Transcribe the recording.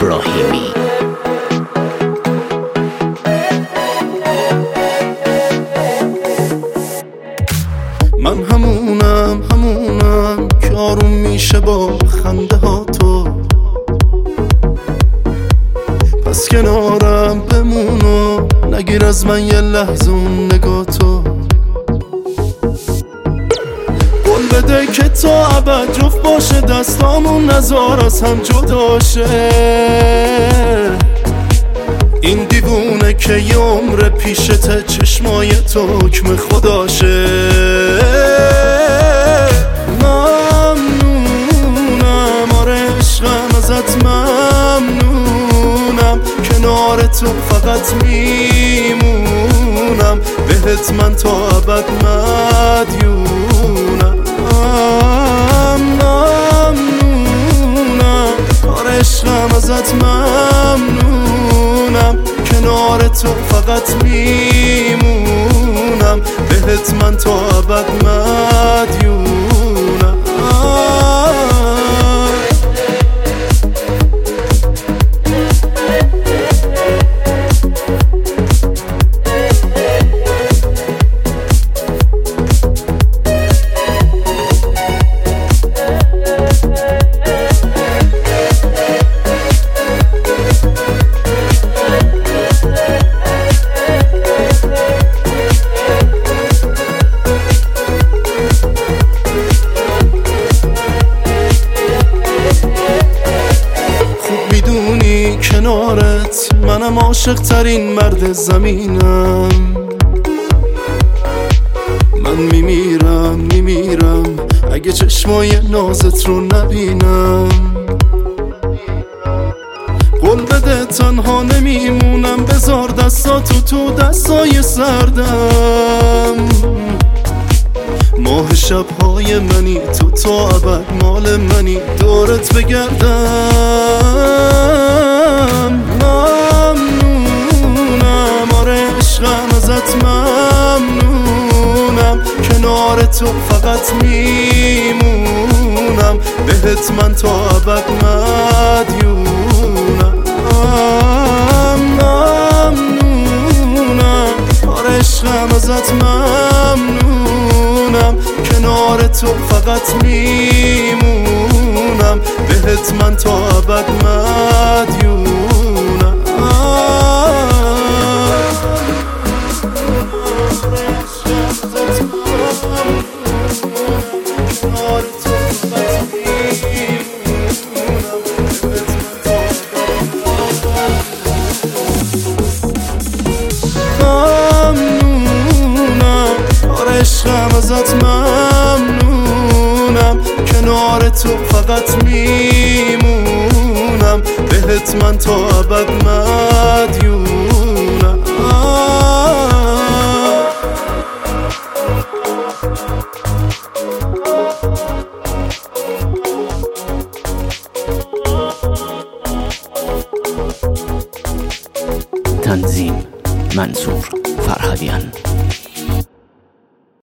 ابراهیمی. من همونم که آروم میشه با خنده ها تو، پس کنارم بمون و نگیر از من یه لحظه اون نگاه تو. قول بده که تا ابد جفت باشه، دستامون نذار از هم جدا شه. این دیوونه که یه عمر پیشته، چشمای تو حکم خداشه. ممنونم، آره عشقم ازت ممنونم، کنار تو فقط میمونم، بهت من تا ابد مدیونم. ممنونم، آره عشقم ازت ممنونم، کنار تو فقط میمونم، بهت من تا ابد مدیونم. کنارت منم عاشق ترین مرد زمینم. من میمیرم اگه چشمای نازت رو نبینم. قول بده تنها نمیمونم، بذار دستاتو تو دستای سردم. ماه شبهای منی تو، تا ابد مال منی، دورت بگردم. ممنونم، آره عشقم ازت ممنونم، کنار تو فقط میمونم، بهت من تا ابد مدیونم. ممنونم، آره عشقم ازت ممنونم، کنار تو فقط میمونم، بهت من تا ابد مدیونم. ممنونم، آره عشقم ازت ممنونم، کنار تو فقط میمونم، بهت من تا ابد مدیونم. تنظیم منصور فرهادیان.